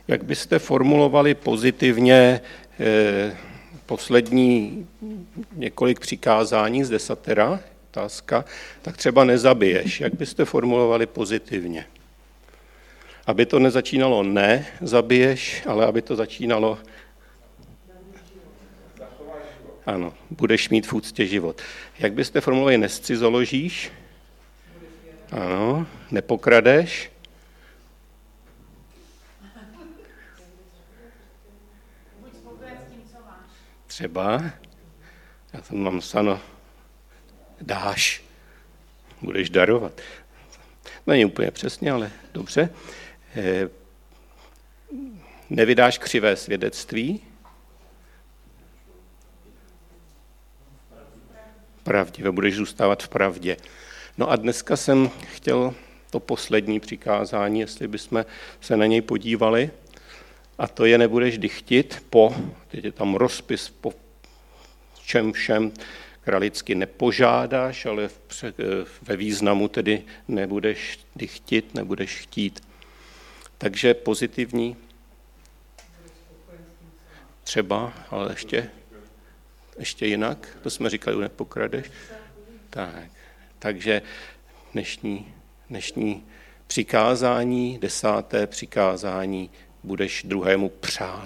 Jak byste formulovali pozitivně poslední několik přikázání z desatera, otázka, tak třeba nezabiješ. Jak byste formulovali pozitivně? Aby to nezačínalo ne, zabiješ, ale aby to začínalo ano, budeš mít v úctě život. Jak byste formulovali nescizoložíš? Ano, nepokradeš? Třeba, já tam mám psáno, dáš, budeš darovat. Není úplně přesně, ale dobře. Nevydáš křivé svědectví? Pravdivé, budeš zůstávat v pravdě. No a dneska jsem chtěl to poslední přikázání, jestli bychom se na něj podívali, a to je nebudeš dychtit teď je tam rozpis po čem všem kralicky nepožádáš, ale ve významu tedy nebudeš dychtit, nebudeš chtít. Takže pozitivní třeba, ale ještě jinak, to jsme říkali, nepokradeš. Takže dnešní přikázání, 10. přikázání, budeš druhému přát.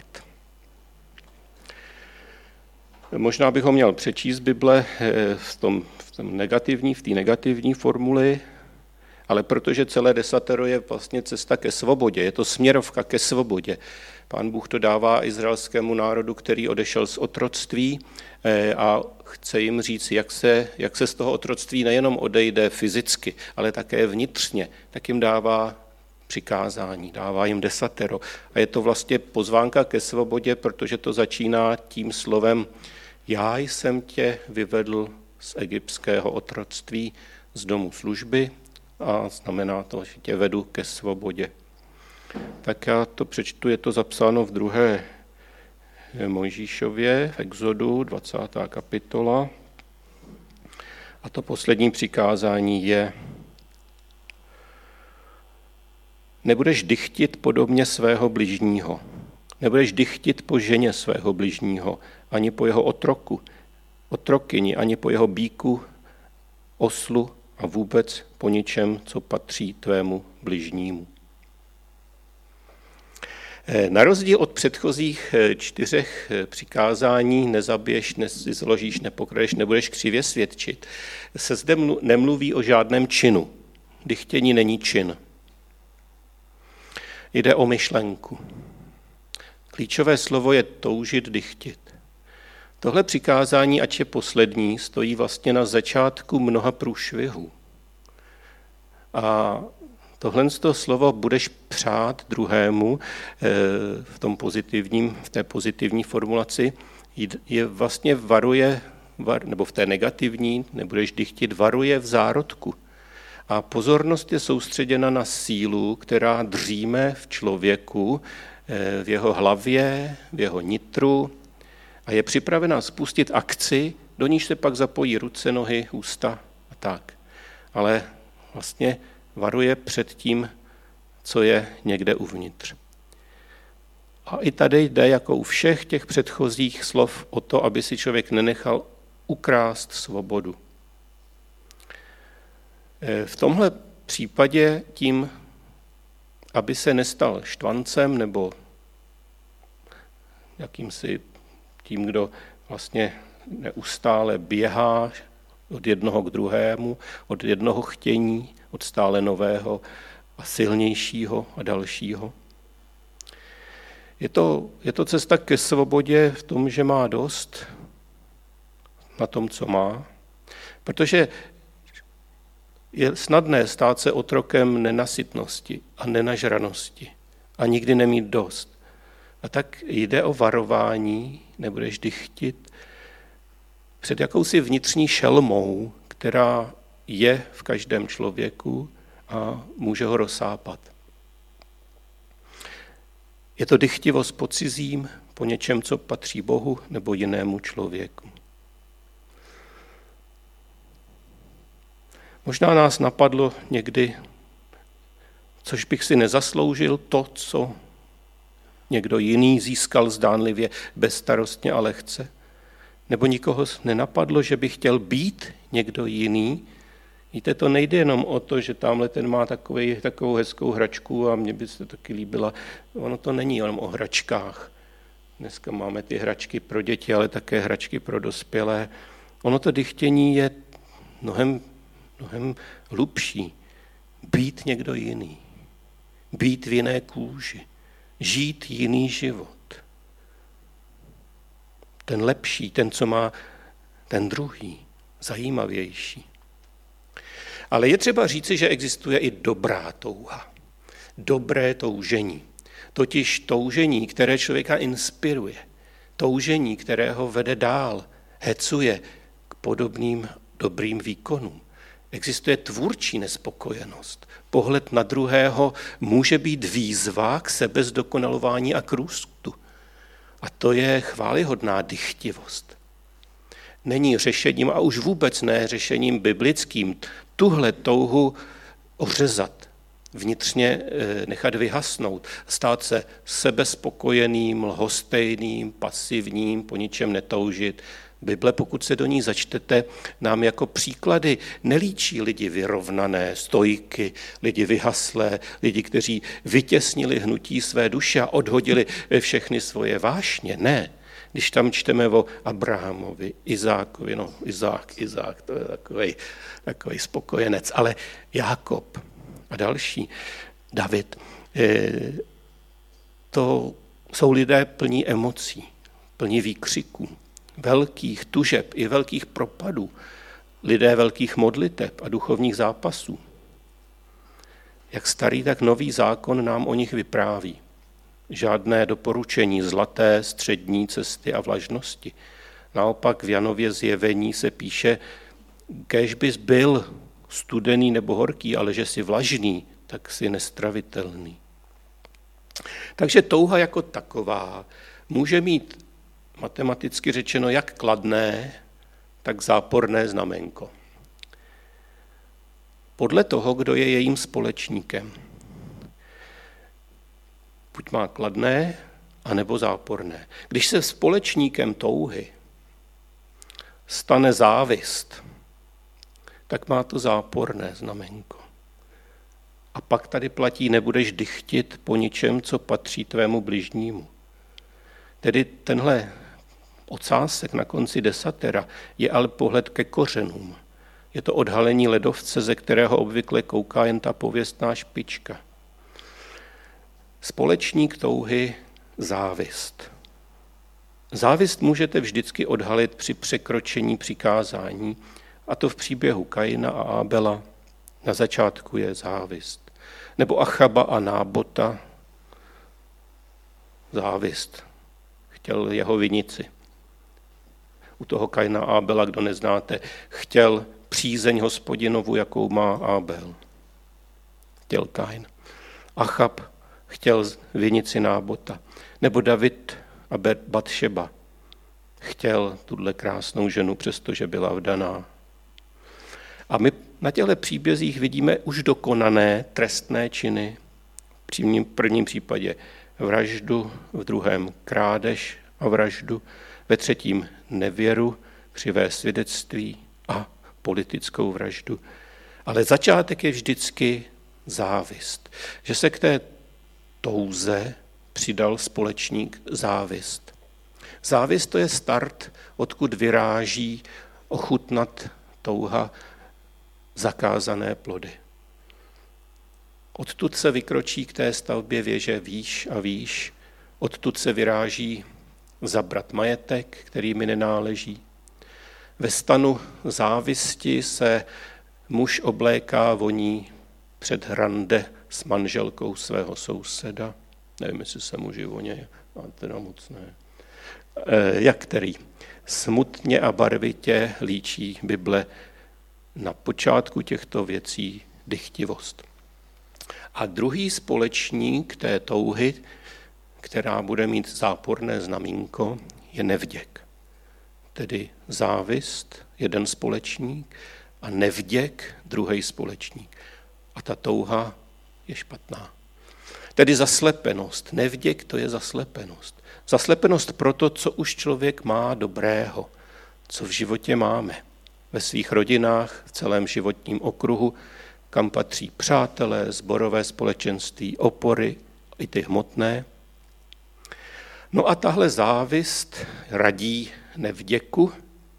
Možná bych ho měl přečíst Bible v té negativní formuli, ale protože celé desatero je vlastně cesta ke svobodě, je to směrovka ke svobodě. Pán Bůh to dává izraelskému národu, který odešel z otroctví a chce jim říct, jak se z toho otroctví nejenom odejde fyzicky, ale také vnitřně, tak jim dává přikázání, dává jim desatero. A je to vlastně pozvánka ke svobodě, protože to začíná tím slovem já jsem tě vyvedl z egyptského otroctví, z domu služby a znamená to, že tě vedu ke svobodě. Tak já to přečtu, je to zapsáno v 2. Mojžíšově, v Exodu, 20. kapitola. A to poslední přikázání je nebudeš dychtit podobně svého bližního. Nebudeš dychtit po ženě svého bližního, ani po jeho otrokyni, ani po jeho býku, oslu a vůbec po ničem, co patří tvému bližnímu. Na rozdíl od předchozích 4 přikázání nezabiješ, nezložíš, nepokradeš, nebudeš křivě svědčit, se zde nemluví o žádném činu. Dychtění není čin. Jde o myšlenku. Klíčové slovo je toužit, dychtit. Tohle přikázání, ač je poslední, stojí vlastně na začátku mnoha průšvihů. A tohle slovo budeš přát druhému v té pozitivní formulaci je vlastně varuje, nebo v té negativní, nebudeš dychtit, varuje v zárodku. A pozornost je soustředěna na sílu, která dříme v člověku, v jeho hlavě, v jeho nitru a je připravená spustit akci, do níž se pak zapojí ruce, nohy, ústa a tak. Ale vlastně varuje před tím, co je někde uvnitř. A i tady jde, jako u všech těch předchozích slov, o to, aby si člověk nenechal ukrást svobodu. V tomhle případě tím, aby se nestal štvancem nebo jakýmsi tím, kdo vlastně neustále běhá od jednoho k druhému, od jednoho chtění, od stále nového a silnějšího a dalšího. Je to cesta ke svobodě v tom, že má dost na tom, co má, protože je snadné stát se otrokem nenasytnosti a nenažranosti a nikdy nemít dost. A tak jde o varování, nebudeš dychtit, před jakousi vnitřní šelmou, která je v každém člověku a může ho rozsápat. Je to dychtivost po cizím, po něčem, co patří Bohu nebo jinému člověku. Možná nás napadlo někdy, což bych si nezasloužil, to, co někdo jiný získal zdánlivě bezstarostně a lehce? Nebo nikoho nenapadlo, že by chtěl být někdo jiný? Víte, to nejde jenom o to, že tamhle ten má takovou hezkou hračku a mně by se taky líbila. Ono to není jenom o hračkách. Dneska máme ty hračky pro děti, ale také hračky pro dospělé. Ono to dychtění je mnohem hlubší. Být někdo jiný. Být v jiné kůži. Žít jiný život. Ten lepší, ten, co má ten druhý, zajímavější. Ale je třeba říci, že existuje i dobrá touha. Dobré toužení. Totiž toužení, které člověka inspiruje. Toužení, které ho vede dál, hecuje k podobným dobrým výkonům. Existuje tvůrčí nespokojenost. Pohled na druhého může být výzva k sebezdokonalování a k růstu. A to je chvályhodná dychtivost. Není řešením, a už vůbec ne řešením biblickým, tuhle touhu ořezat, vnitřně nechat vyhasnout, stát se sebespokojeným, lhostejným, pasivním, po ničem netoužit. Bible, pokud se do ní začtete, nám jako příklady nelíčí lidi vyrovnané, stojky, lidi vyhaslé, lidi, kteří vytěsnili hnutí své duše a odhodili všechny svoje vášně. Ne. Když tam čteme o Abrahamovi, Izákovi, Izák, to je takový spokojenec, ale Jákob a další, David, to jsou lidé plní emocí, plní výkřiků, velkých tužeb i velkých propadů, lidé velkých modliteb a duchovních zápasů. Jak starý, tak nový zákon nám o nich vypráví. Žádné doporučení zlaté, střední cesty a vlažnosti. Naopak v Janově zjevení se píše, kéž bys byl studený nebo horký, ale že jsi vlažný, tak jsi nestravitelný. Takže touha jako taková může mít matematicky řečeno jak kladné, tak záporné znamenko. Podle toho, kdo je jejím společníkem. Buď má kladné, anebo záporné. Když se společníkem touhy stane závist, tak má to záporné znamenko. A pak tady platí, nebudeš dychtit po ničem, co patří tvému bližnímu. Tedy tenhle ocásek na konci desatera je ale pohled ke kořenům. Je to odhalení ledovce, ze kterého obvykle kouká jen ta pověstná špička. Společník touhy závist. Závist můžete vždycky odhalit při překročení přikázání, a to v příběhu Kaina a Ábela. Na začátku je závist. Nebo Achaba a Nábota. Závist. Chtěl jeho vinici. U toho Kaina a Ábela, kdo neznáte, chtěl přízeň Hospodinovu, jakou má Ábel. Chtěl Kain. Achab chtěl vinici Nábota. Nebo David a Batšeba chtěl tuhle krásnou ženu, přestože byla vdaná. A my na těchto příbězích vidíme už dokonané trestné činy. V prvním případě vraždu, v druhém krádež a vraždu, ve třetím nevěru, křivé svědectví a politickou vraždu. Ale začátek je vždycky závist. Že se k té touze přidal společník závist. Závist to je start, odkud vyráží ochutnat touha zakázané plody. Odtud se vykročí k té stavbě věže výš a výš, odtud se vyráží zabrat majetek, který mi nenáleží. Ve stanu závisti se muž obléká voní před hrande s manželkou svého souseda. Nevím, jestli se muži voně, a teda moc ne. Jak který? Smutně a barvitě líčí Bible na počátku těchto věcí dychtivost. A druhý společník té touhy, která bude mít záporné znamínko, je nevděk. Tedy závist, jeden společník, a nevděk, druhý společník. A ta touha je špatná. Tedy zaslepenost. Nevděk, to je zaslepenost. Zaslepenost pro to, co už člověk má dobrého, co v životě máme. Ve svých rodinách, v celém životním okruhu, kam patří přátelé, sborové společenství, opory, i ty hmotné. No a tahle závist radí nevděku,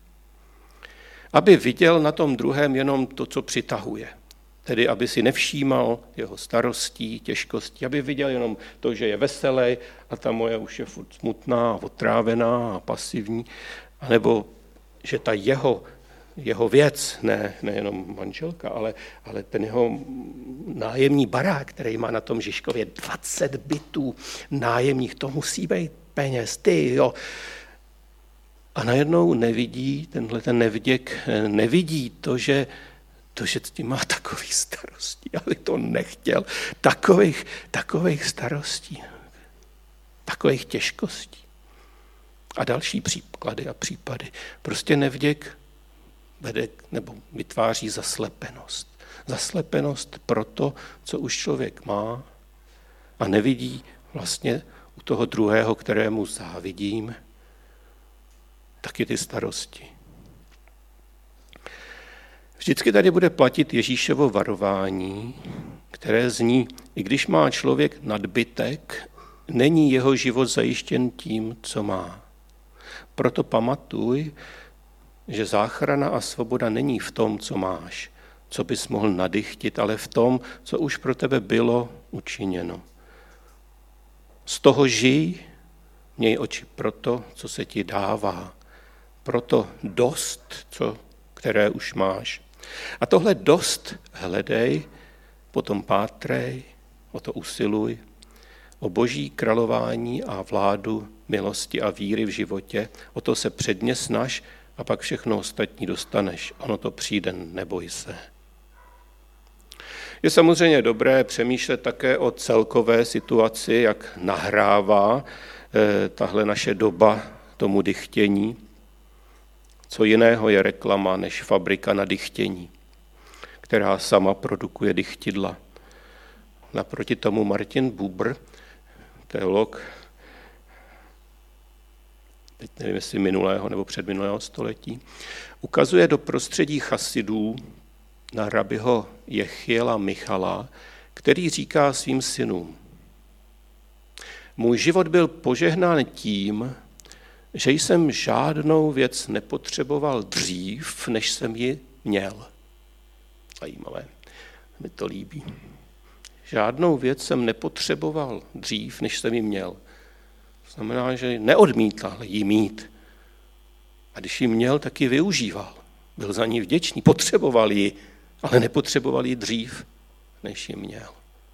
aby viděl na tom druhém jenom to, co přitahuje. Tedy aby si nevšímal jeho starostí, těžkostí, aby viděl jenom to, že je veselý a ta moje už je furt smutná, otrávená a pasivní, anebo že ta jeho věc, nejenom manželka, ale ten jeho nájemní barák, který má na tom Žižkově 20 bytů nájemních, to musí být peněz, ty jo. A najednou nevidí, tenhle ten nevděk, nevidí to, že s tím má takový starostí, ale to nechtěl, takových starostí, takových těžkostí. A další příklady a případy. Prostě nevděk vede nebo vytváří zaslepenost. Zaslepenost pro to, co už člověk má a nevidí vlastně u toho druhého, kterému závidím, taky ty starosti. Vždycky tady bude platit Ježíšovo varování, které zní, i když má člověk nadbytek, není jeho život zajištěn tím, co má. Proto pamatuj, že záchrana a svoboda není v tom, co máš, co bys mohl nadychtit, ale v tom, co už pro tebe bylo učiněno. Z toho žij, měj oči pro to, co se ti dává, proto dost, které už máš. A tohle dost hledej, potom pátrej, o to usiluj, o boží králování a vládu milosti a víry v životě, o to se předně snaž a pak všechno ostatní dostaneš. Ono to přijde, neboj se. Je samozřejmě dobré přemýšlet také o celkové situaci, jak nahrává tahle naše doba tomu dychtění. Co jiného je reklama než fabrika na dychtění, která sama produkuje dychtidla. Naproti tomu Martin Buber, teolog, teď nevím, jestli minulého nebo předminulého století, ukazuje do prostředí chasidů na rabiho Jechiela Michala, který říká svým synům: můj život byl požehnán tím, že jsem žádnou věc nepotřeboval dřív, než jsem ji měl. Zajímavé, mi to líbí. Žádnou věc jsem nepotřeboval dřív, než jsem ji měl. To znamená, že neodmítal ji mít. A když ji měl, tak ji využíval. Byl za ní vděčný, potřeboval ji, ale nepotřeboval ji dřív, než ji měl.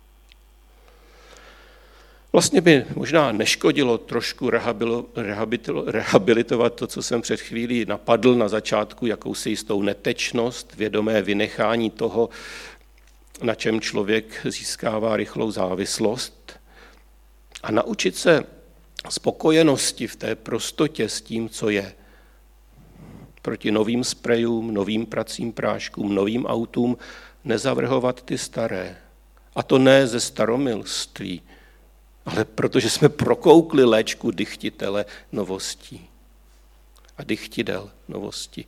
Vlastně by možná neškodilo trošku rehabilitovat to, co jsem před chvílí napadl na začátku, jakousi jistou netečnost, vědomé vynechání toho, na čem člověk získává rychlou závislost, a naučit se spokojenosti v té prostotě s tím, co je. Proti novým sprejům, novým pracím práškům, novým autům nezavrhovat ty staré. A to ne ze staromilství, ale protože jsme prokoukli léčku dychtitele novostí a dychtidel novosti.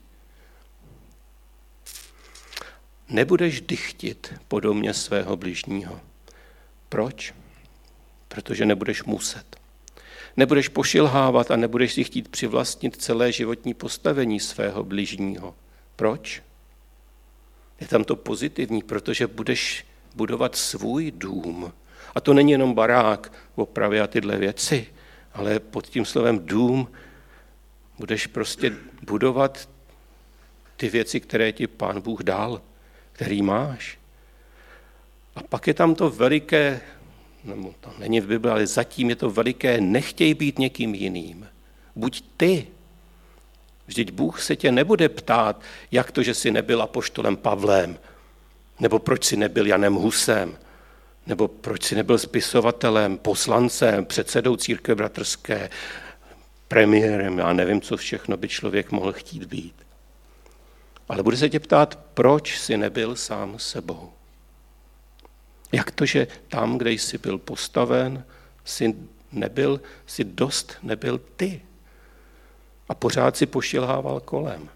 Nebudeš dychtit po domě svého bližního. Proč? Protože nebudeš muset. Nebudeš pošilhávat a nebudeš si chtít přivlastnit celé životní postavení svého bližního. Proč? Je tam to pozitivní, protože budeš budovat svůj dům. A to není jenom barák, opravy a tyhle věci, ale pod tím slovem dům budeš prostě budovat ty věci, které ti Pán Bůh dal, který máš. A pak je tam to veliké, nebo to není v Bibli, ale zatím je to veliké, nechtěj být někým jiným. Buď ty. Vždyť Bůh se tě nebude ptát, jak to, že jsi nebyl apoštolem Pavlem, nebo proč jsi nebyl Janem Husem, nebo proč jsi nebyl spisovatelem, poslancem, předsedou církve bratrské, premiérem, já nevím, co všechno by člověk mohl chtít být. Ale bude se tě ptát, proč jsi nebyl sám sebou. Jak to, že tam, kde jsi byl postaven, si dost nebyl ty. A pořád si pošilhával kolem.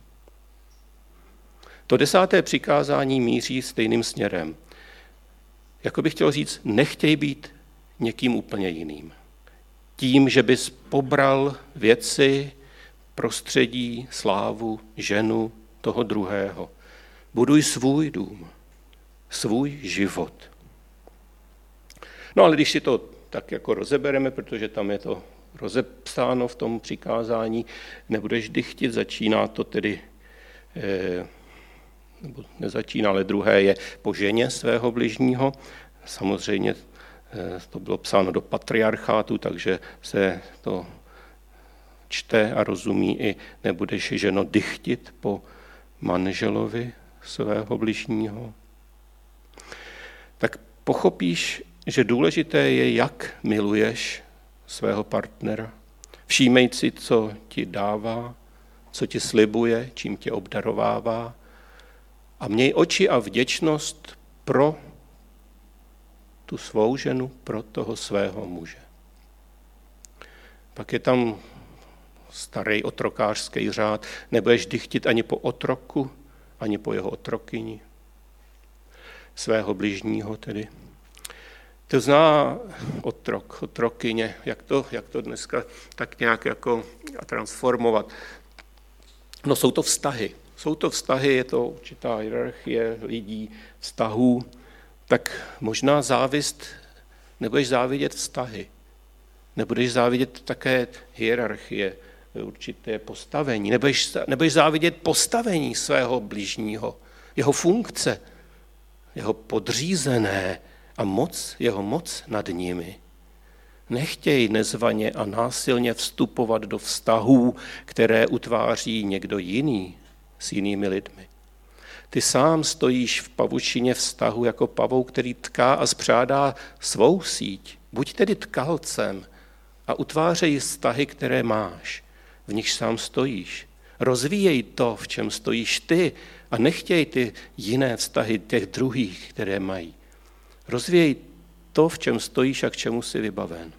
To 10. přikázání míří stejným směrem. Jako bych chtěl říct, nechtěj být někým úplně jiným. Tím, že bys pobral věci, prostředí, slávu, ženu toho druhého. Buduj svůj dům, svůj život. No ale když si to tak jako rozebereme, protože tam je to rozepsáno v tom přikázání, nebudeš dychtit, začíná to tedy, nebo nezačíná, ale druhé je po ženě svého bližního. Samozřejmě to bylo psáno do patriarchátu, takže se to čte a rozumí i nebudeš, ženo, dychtit po manželovi svého bližního. Tak pochopíš, že důležité je, jak miluješ svého partnera. Všímej si, co ti dává, co ti slibuje, čím tě obdarovává a měj oči a vděčnost pro tu svou ženu, pro toho svého muže. Pak je tam starý otrokářský řád, nebudeš dychtit ani po otroku, ani po jeho otrokyni, svého bližního tedy. To zná otrok, otrokyně, jak to dneska tak nějak jako transformovat. No jsou to vztahy, je to určitá hierarchie lidí, vztahů, tak možná závist, nebudeš závidět vztahy, nebudeš závidět také hierarchie, určité postavení, nebudeš závidět postavení svého bližního, jeho funkce, jeho podřízené a jeho moc nad nimi. Nechtěj nezvaně a násilně vstupovat do vztahů, které utváří někdo jiný s jinými lidmi. Ty sám stojíš v pavučině vztahu jako pavouk, který tká a spřádá svou síť. Buď tedy tkalcem a utvářej vztahy, které máš, v nichž sám stojíš. Rozvíjej to, v čem stojíš ty a nechtěj ty jiné vztahy těch druhých, které mají. Rozvíjej to, v čem stojíš a k čemu jsi vybaven.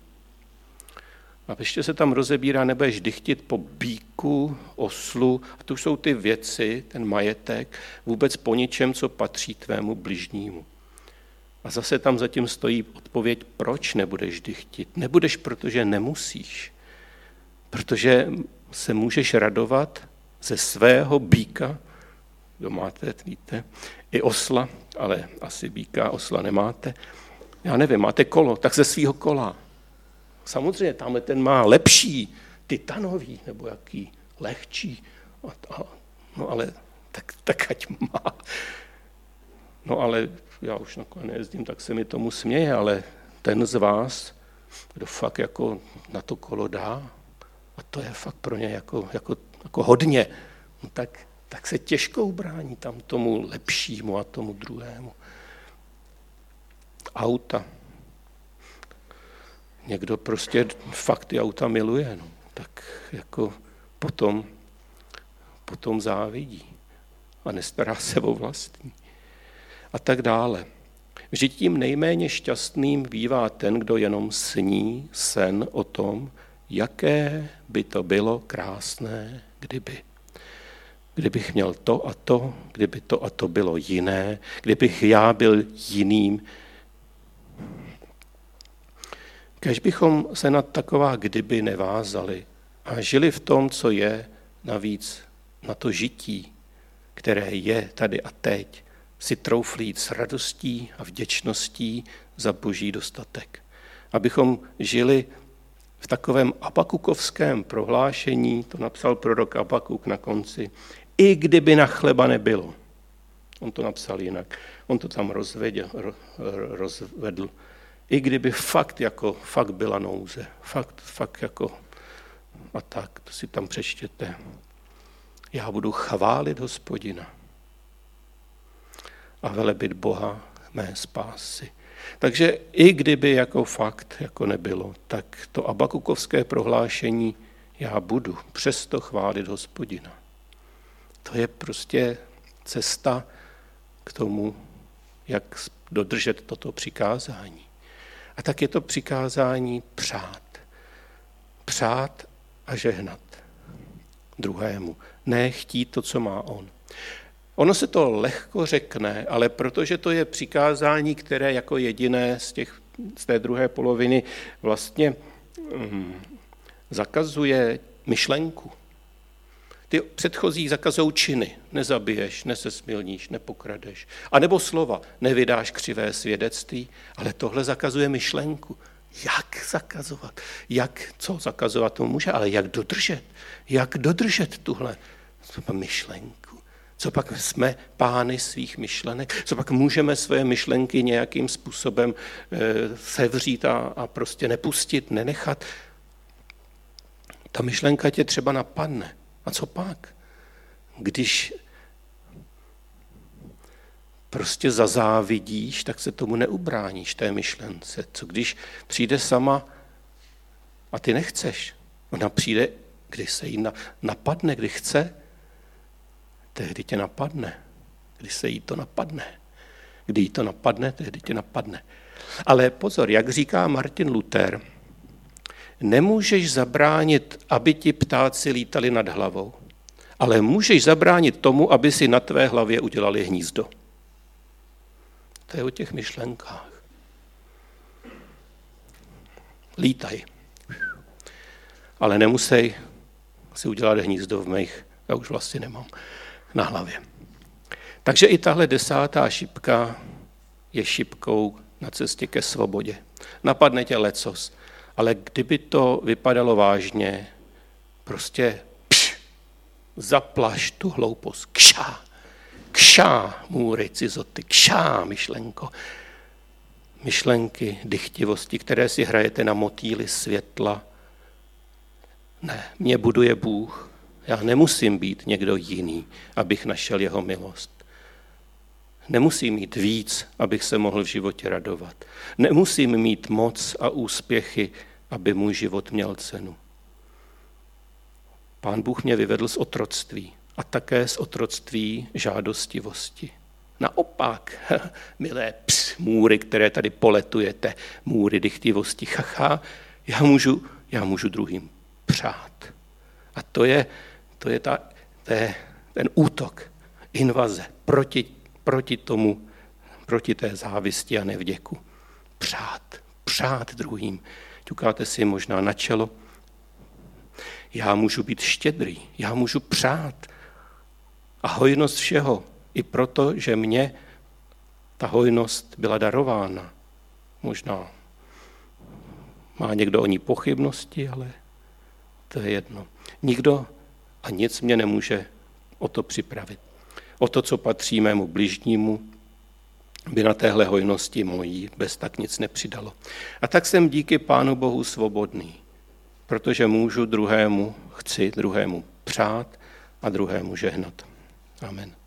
A ještě se tam rozebírá, nebudeš dychtit po býku, oslu, a to už jsou ty věci, ten majetek, vůbec po ničem, co patří tvému bližnímu. A zase tam zatím stojí odpověď, proč nebudeš dychtit. Nebudeš, protože nemusíš. Protože se můžeš radovat ze svého býka, kdo máte, víte, i osla, ale asi býka a osla nemáte. Já nevím, máte kolo, tak ze svého kola. Samozřejmě, tamhle ten má lepší, titanový, nebo jaký, lehčí. No ale, tak ať má. No ale já už nakonec nejezdím, tak se mi tomu směje, ale ten z vás, kdo fakt jako na to kolo dá, a to je fakt pro ně jako hodně, no tak se těžko ubrání tam tomu lepšímu a tomu druhému. Auta. Někdo prostě fakt ty auta miluje, no, tak jako potom závidí a nestará se o vlastní. A tak dále. Vždyť tím nejméně šťastným bývá ten, kdo jenom sní sen o tom, jaké by to bylo krásné, kdybych měl to a to, kdyby to a to bylo jiné, kdybych já byl jiným. Kéž bychom se na taková kdyby nevázali a žili v tom, co je, navíc na to žití, které je tady a teď, si trouflít s radostí a vděčností za boží dostatek. Abychom žili v takovém abakukovském prohlášení, to napsal prorok Abakuk na konci, i kdyby na chleba nebylo. On to napsal jinak, on to tam rozvedl. I kdyby fakt byla nouze, fakt jako a tak, to si tam přečtěte. Já budu chválit Hospodina a velebit Boha mé spásy. Takže i kdyby jako fakt jako nebylo, tak to abakukovské prohlášení já budu přesto chválit Hospodina. To je prostě cesta k tomu, jak dodržet toto přikázání. A tak je to přikázání přát. Přát a žehnat druhému. Ne chtít to, co má on. Ono se to lehko řekne, ale protože to je přikázání, které jako jediné z té druhé poloviny vlastně zakazuje myšlenku. Ty předchozí zakazují činy. Nezabiješ, nesesmilníš, nepokradeš. A nebo slova, nevydáš křivé svědectví, ale tohle zakazuje myšlenku. Jak zakazovat? Co zakazovat to může, ale jak dodržet? Jak dodržet tuhle myšlenku? Co pak jsme pány svých myšlenek? Co pak můžeme své myšlenky nějakým způsobem sevřít a prostě nepustit, nenechat? Ta myšlenka tě třeba napadne. A co pak? Když prostě zazávidíš, tak se tomu neubráníš, té myšlence. Co když přijde sama a ty nechceš? Ona přijde, když se jí napadne, kdy chce, tehdy tě napadne. Když se jí to napadne. Kdy jí to napadne, tehdy tě napadne. Ale pozor, jak říká Martin Luther, nemůžeš zabránit, aby ti ptáci lítali nad hlavou, ale můžeš zabránit tomu, aby si na tvé hlavě udělali hnízdo. To je o těch myšlenkách. Lítaj. Ale nemusej si udělat hnízdo v mých, já už vlastně nemám, na hlavě. Takže i tahle 10. šipka je šipkou na cestě ke svobodě. Napadne tě lecos, ale kdyby to vypadalo vážně, prostě zaplaš tu hloupost. Kšá, můry, cizoty, kšá, myšlenko. Myšlenky, dychtivosti, které si hrajete na motýly světla. Ne, mě buduje Bůh. Já nemusím být někdo jiný, abych našel jeho milost. Nemusím mít víc, abych se mohl v životě radovat. Nemusím mít moc a úspěchy, aby můj život měl cenu. Pán Bůh mě vyvedl z otroctví a také z otroctví žádostivosti. Naopak, milé můry, které tady poletujete, můry dychtivosti, já můžu druhým přát. A to je ten útok, invaze proti té závisti a nevděku. Přát druhým. Ťukáte si možná na čelo. Já můžu být štědrý, já můžu přát. A hojnost všeho, i proto, že mně ta hojnost byla darována. Možná má někdo o ní pochybnosti, ale to je jedno. Nikdo a nic mě nemůže o to připravit. O to, co patří mému bližnímu, by na téhle hojnosti mojí bez tak nic nepřidalo. A tak jsem díky Pánu Bohu svobodný, protože chci druhému přát a druhému žehnat. Amen.